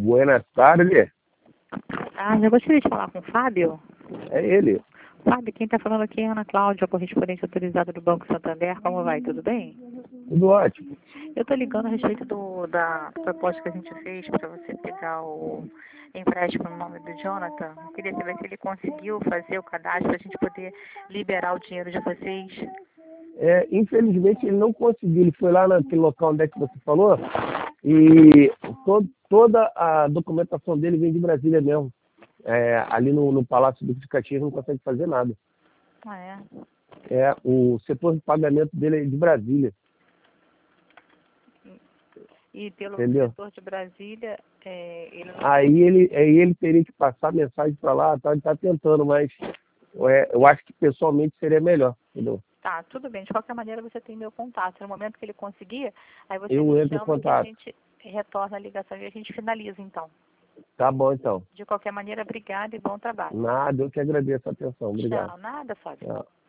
Buenas tardes. Ah, eu gostaria de falar com o Fábio. É ele. Fábio, quem está falando aqui é a Ana Cláudia, correspondente autorizada do Banco Santander. Como vai? Tudo bem? Tudo ótimo. Eu estou ligando a respeito da proposta que a gente fez para você pegar o empréstimo no nome do Jonathan. Eu queria saber se ele conseguiu fazer o cadastro para a gente poder liberar o dinheiro de vocês. Infelizmente ele não conseguiu. Ele foi lá naquele local onde é que você falou e toda a documentação dele vem de Brasília mesmo. Ali no Palácio do Caxias não consegue fazer nada. Ah, é? O setor de pagamento dele é de Brasília. E pelo Entendeu? setor de Brasília, ele não... Aí ele teria que passar mensagem para lá, tá? Ele está tentando, mas eu acho que pessoalmente seria melhor, entendeu? Tá, tudo bem. De qualquer maneira, você tem meu contato. No momento que ele conseguir, aí você Eu me entro em chama que a contato. gente retorna a ligação e a gente finaliza, então. Tá bom, então. De qualquer maneira, obrigada e bom trabalho. Nada, eu que agradeço a atenção. Obrigado. Tchau. Nada, Fábio. Tchau.